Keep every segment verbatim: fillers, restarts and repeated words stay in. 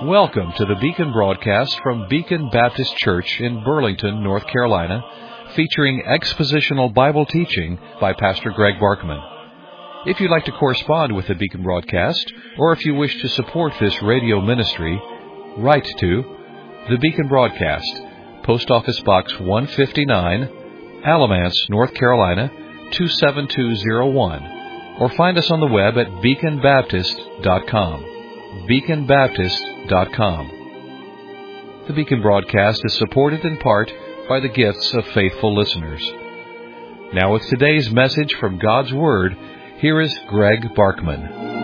Welcome to the Beacon broadcast from Beacon Baptist Church in Burlington, North Carolina, featuring expositional Bible teaching by Pastor Greg Barkman. If you'd like to correspond with the Beacon broadcast, or if you wish to support this radio ministry, write to the Beacon Broadcast, Post Office Box one fifty-nine, Alamance, North Carolina, two seven two zero one, or find us on the web at beacon baptist dot com. beacon baptist dot com. The Beacon broadcast is supported in part by the gifts of faithful listeners. Now with today's message from God's Word, here is Greg Barkman.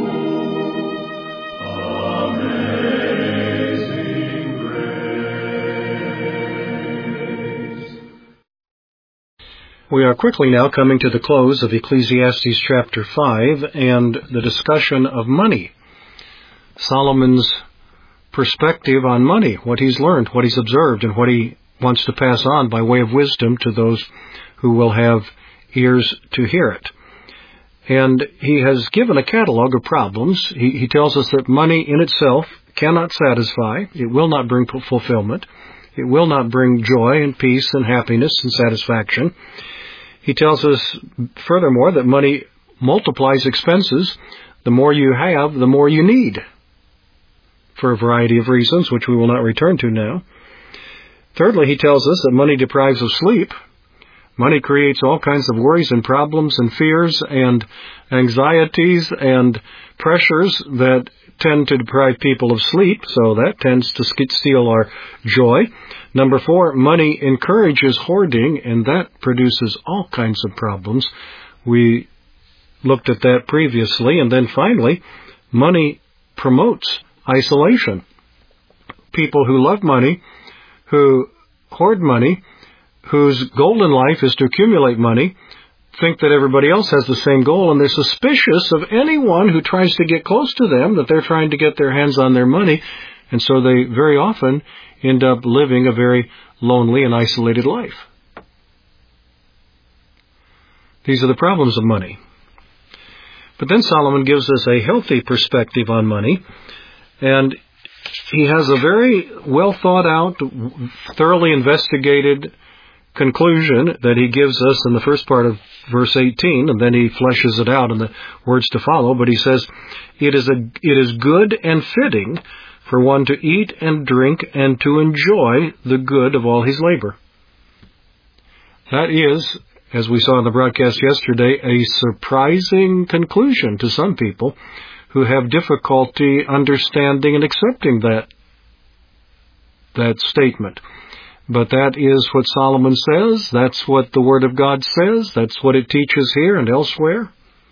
Amazing Grace. We are quickly now coming to the close of Ecclesiastes chapter five and the discussion of money. Solomon's perspective on money, what he's learned, what he's observed, and what he wants to pass on by way of wisdom to those who will have ears to hear it. And he has given a catalog of problems. He, he tells us that money in itself cannot satisfy. It will not bring fulfillment. It will not bring joy and peace and happiness and satisfaction. He tells us, furthermore, that money multiplies expenses. The more you have, the more you need, for a variety of reasons, which we will not return to now. Thirdly, he tells us that money deprives of sleep. Money creates all kinds of worries and problems and fears and anxieties and pressures that tend to deprive people of sleep, so that tends to steal our joy. Number four, money encourages hoarding, and that produces all kinds of problems. We looked at that previously. And then finally, money promotes isolation. People who love money, who hoard money, whose goal in life is to accumulate money, think that everybody else has the same goal, and they're suspicious of anyone who tries to get close to them, that they're trying to get their hands on their money, and so they very often end up living a very lonely and isolated life. These are the problems of money. But then Solomon gives us a healthy perspective on money, and he has a very well thought out, thoroughly investigated conclusion that he gives us in the first part of verse eighteen, and then he fleshes it out in the words to follow. But he says, it is a, it is good and fitting for one to eat and drink and to enjoy the good of all his labor. That is, as we saw in the broadcast yesterday, a surprising conclusion to some people who have difficulty understanding and accepting that, that statement. But that is what Solomon says. That's what the Word of God says. That's what it teaches here and elsewhere.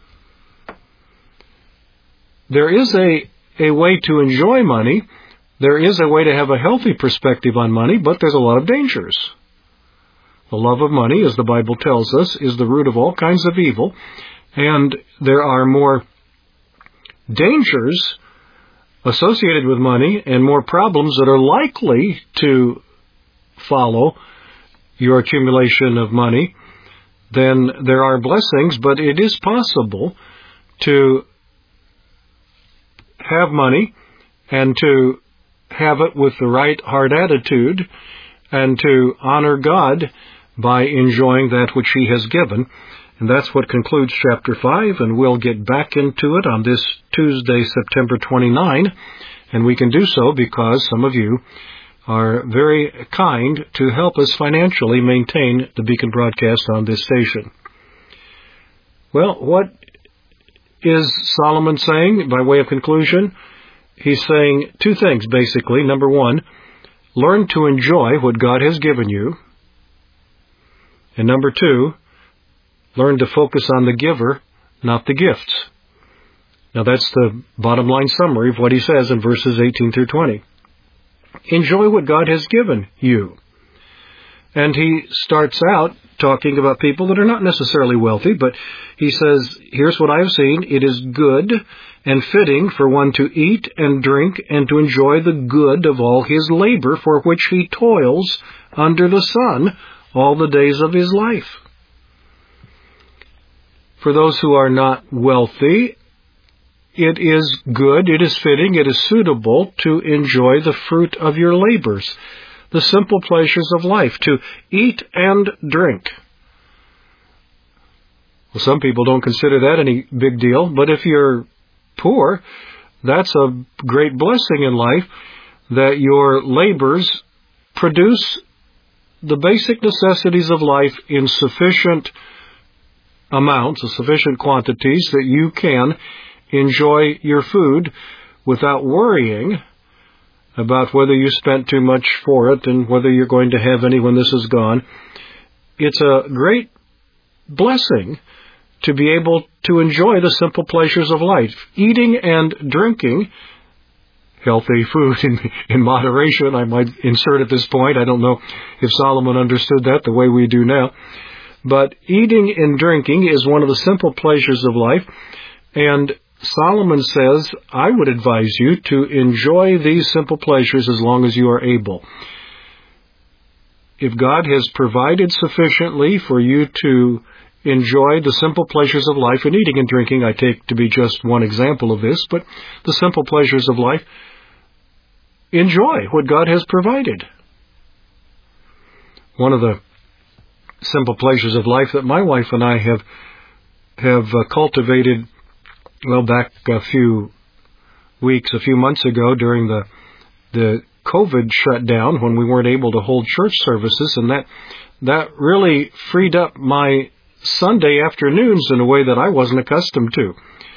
There is a, a way to enjoy money. There is a way to have a healthy perspective on money, but there's a lot of dangers. The love of money, as the Bible tells us, is the root of all kinds of evil, and there are more dangers associated with money and more problems that are likely to follow your accumulation of money than there are blessings. But it is possible to have money and to have it with the right heart attitude and to honor God by enjoying that which He has given. And that's what concludes chapter five, and we'll get back into it on this Tuesday, September twenty-ninth, and we can do so because some of you are very kind to help us financially maintain the Beacon broadcast on this station. Well, what is Solomon saying by way of conclusion? He's saying two things, basically. Number one, learn to enjoy what God has given you. And number two, learn to focus on the giver, not the gifts. Now that's the bottom line summary of what he says in verses eighteen through twenty. Enjoy what God has given you. And he starts out talking about people that are not necessarily wealthy, but he says, here's what I have seen. It is good and fitting for one to eat and drink and to enjoy the good of all his labor for which he toils under the sun all the days of his life. For those who are not wealthy, it is good, it is fitting, it is suitable to enjoy the fruit of your labors, the simple pleasures of life, to eat and drink. Well, some people don't consider that any big deal, but if you're poor, that's a great blessing in life, that your labors produce the basic necessities of life in sufficient amounts, sufficient quantities, that you can enjoy your food without worrying about whether you spent too much for it and whether you're going to have any when this is gone. It's a great blessing to be able to enjoy the simple pleasures of life, eating and drinking healthy food in, in moderation, I might insert at this point. I don't know if Solomon understood that the way we do now. But eating and drinking is one of the simple pleasures of life, and Solomon says, I would advise you to enjoy these simple pleasures as long as you are able. If God has provided sufficiently for you to enjoy the simple pleasures of life, and eating and drinking I take to be just one example of this, but the simple pleasures of life, enjoy what God has provided. One of the simple pleasures of life that my wife and I have have uh, cultivated, well, back a few weeks, a few months ago during the the COVID shutdown when we weren't able to hold church services, and that that really freed up my Sunday afternoons in a way that I wasn't accustomed to.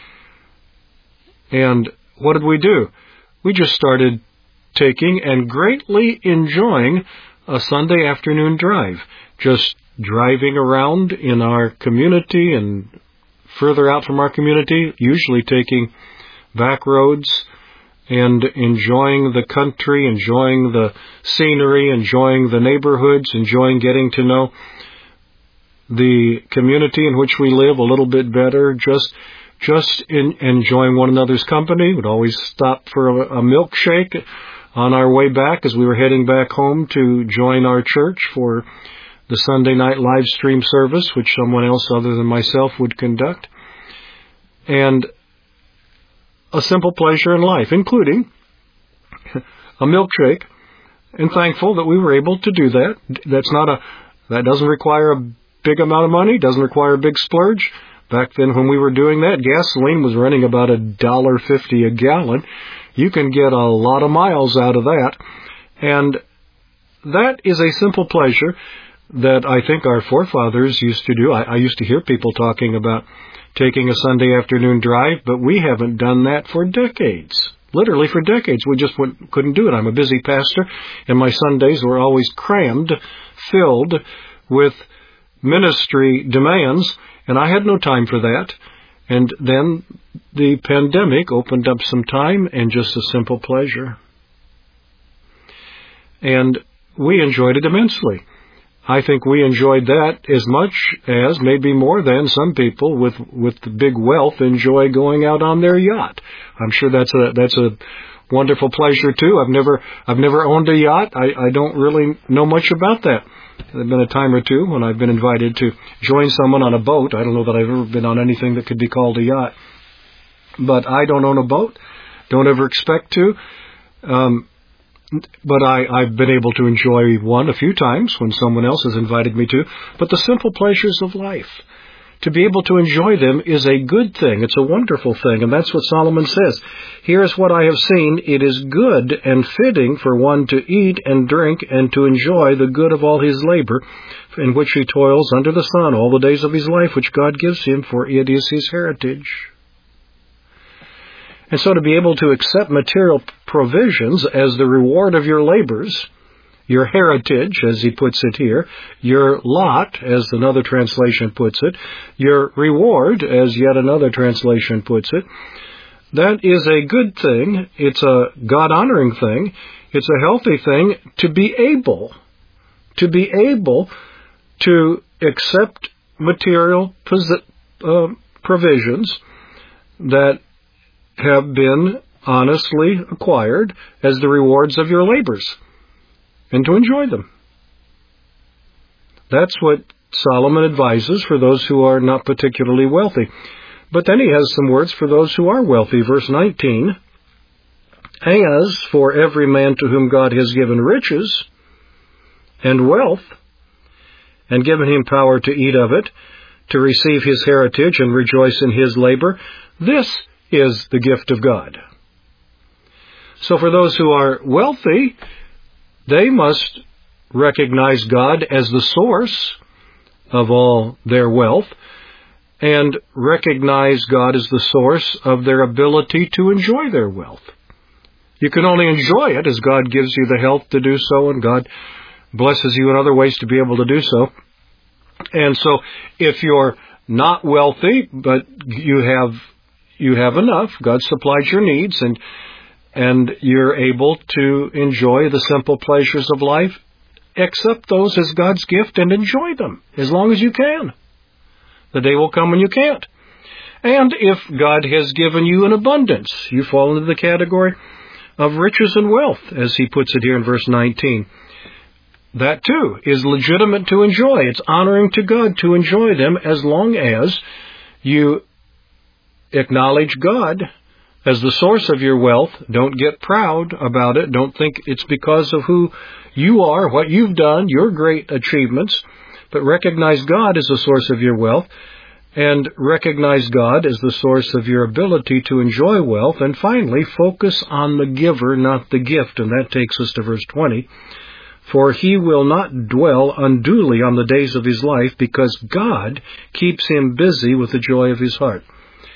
And what did we do? We just started taking and greatly enjoying a Sunday afternoon drive, just driving around in our community and further out from our community, usually taking back roads and enjoying the country, enjoying the scenery, enjoying the neighborhoods, enjoying getting to know the community in which we live a little bit better, just just in, enjoying one another's company. We'd always stop for a, a milkshake on our way back as we were heading back home to join our church for the Sunday night live stream service, which someone else other than myself would conduct. And a simple pleasure in life, including a milkshake, and thankful that we were able to do that. That's not a, that doesn't require a big amount of money, doesn't require a big splurge. Back then when we were doing that, gasoline was running about a dollar fifty a gallon. You can get a lot of miles out of that. And that is a simple pleasure that I think our forefathers used to do. I, I used to hear people talking about taking a Sunday afternoon drive, but we haven't done that for decades. Literally for decades. We just wouldn't, couldn't do it. I'm a busy pastor, and my Sundays were always crammed, filled with ministry demands, and I had no time for that. And then the pandemic opened up some time and just a simple pleasure. And we enjoyed it immensely. I think we enjoyed that as much as, maybe more than, some people with with big wealth enjoy going out on their yacht. I'm sure that's a that's a wonderful pleasure too. I've never I've never owned a yacht. I, I don't really know much about that. There've been a time or two when I've been invited to join someone on a boat. I don't know that I've ever been on anything that could be called a yacht. But I don't own a boat. Don't ever expect to. Um, But I, I've been able to enjoy one a few times when someone else has invited me to. But the simple pleasures of life, to be able to enjoy them is a good thing. It's a wonderful thing. And that's what Solomon says. Here's what I have seen. It is good and fitting for one to eat and drink and to enjoy the good of all his labor, in which he toils under the sun all the days of his life, which God gives him, for it is his heritage. And so to be able to accept material provisions as the reward of your labors, your heritage, as he puts it here, your lot, as another translation puts it, your reward, as yet another translation puts it, that is a good thing. It's a God-honoring thing. It's a healthy thing to be able, to be able to accept material uh, provisions that have been honestly acquired as the rewards of your labors, and to enjoy them. That's what Solomon advises for those who are not particularly wealthy. But then he has some words for those who are wealthy. Verse nineteen, as for every man to whom God has given riches and wealth, and given him power to eat of it, to receive his heritage and rejoice in his labor, this is the gift of God. So for those who are wealthy, they must recognize God as the source of all their wealth, and recognize God as the source of their ability to enjoy their wealth. You can only enjoy it as God gives you the health to do so, and God blesses you in other ways to be able to do so. And so if you're not wealthy, but you have you have enough, God supplied your needs, and and you're able to enjoy the simple pleasures of life, accept those as God's gift and enjoy them as long as you can. The day will come when you can't. And if God has given you an abundance, you fall into the category of riches and wealth, as he puts it here in verse nineteen. That too is legitimate to enjoy. It's honoring to God to enjoy them as long as you acknowledge God as the source of your wealth. Don't get proud about it. Don't think it's because of who you are, what you've done, your great achievements, but recognize God as the source of your wealth, and recognize God as the source of your ability to enjoy wealth. And finally, focus on the giver, not the gift. And that takes us to verse twenty. For he will not dwell unduly on the days of his life, because God keeps him busy with the joy of his heart.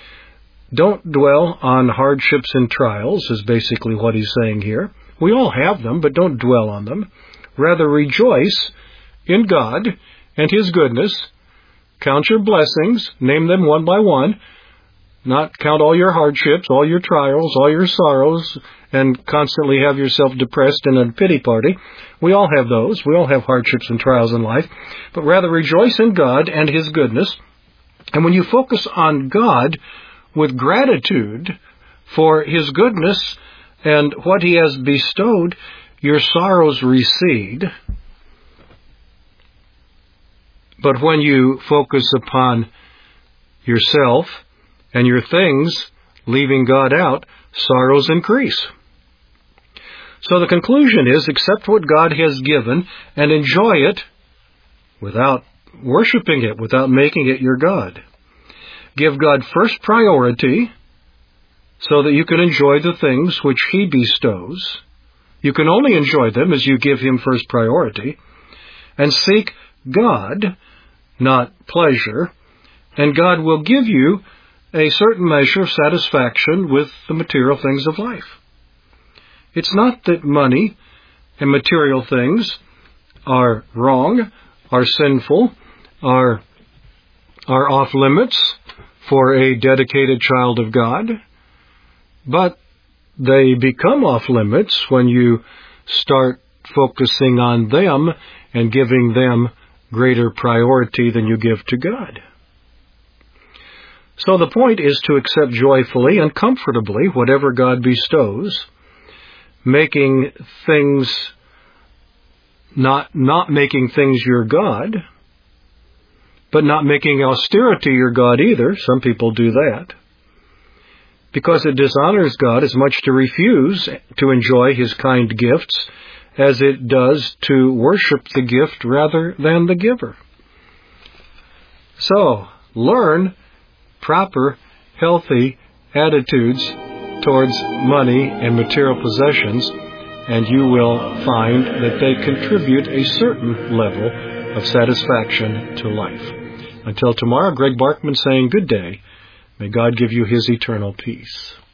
Don't dwell on hardships and trials, is basically what he's saying here. We all have them, but don't dwell on them. Rather, rejoice in God and his goodness. Count your blessings, name them one by one. Not count all your hardships, all your trials, all your sorrows, and constantly have yourself depressed in a pity party. We all have those. We all have hardships and trials in life. But rather rejoice in God and his goodness. And when you focus on God with gratitude for his goodness and what he has bestowed, your sorrows recede. But when you focus upon yourself and your things, leaving God out, sorrows increase. So the conclusion is, accept what God has given and enjoy it without worshiping it, without making it your God. Give God first priority so that you can enjoy the things which he bestows. You can only enjoy them as you give him first priority. And seek God, not pleasure, and God will give you a certain measure of satisfaction with the material things of life. It's not that money and material things are wrong, are sinful, are, are off limits for a dedicated child of God, but they become off limits when you start focusing on them and giving them greater priority than you give to God. So the point is to accept joyfully and comfortably whatever God bestows, making things, not, not making things your God, but not making austerity your God either. Some people do that. Because it dishonors God as much to refuse to enjoy his kind gifts as it does to worship the gift rather than the giver. So, learn proper, healthy attitudes towards money and material possessions, and you will find that they contribute a certain level of satisfaction to life. Until tomorrow, Greg Barkman saying good day. May God give you his eternal peace.